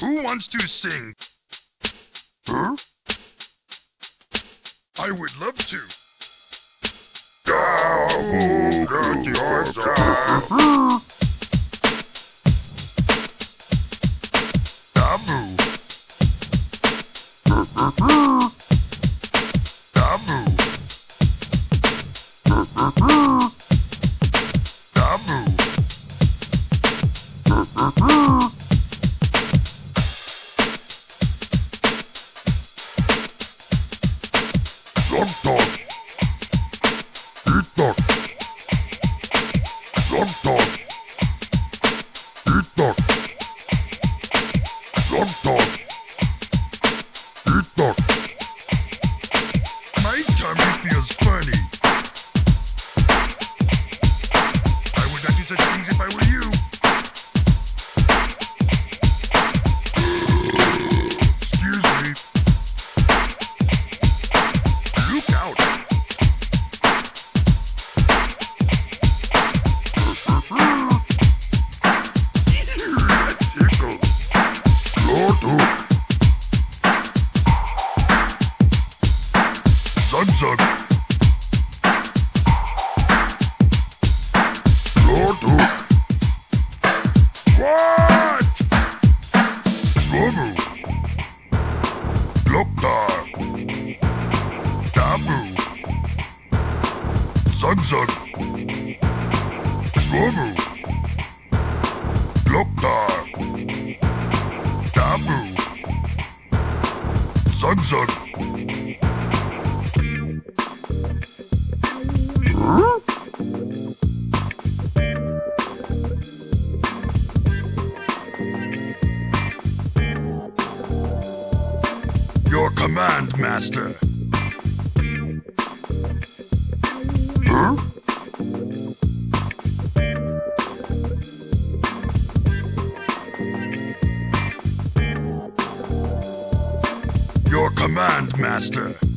Who wants to sing? Huh? I would love to. My tummy feels funny. I would not do such things if I were you. Excuse me. Look out. That tickles. Zug zug. What? Slow-mo. Loktar. Taboo. Zug zug. Slow-mo. Loktar. Taboo. Zug zug. Your command, master. Huh? Your command, master.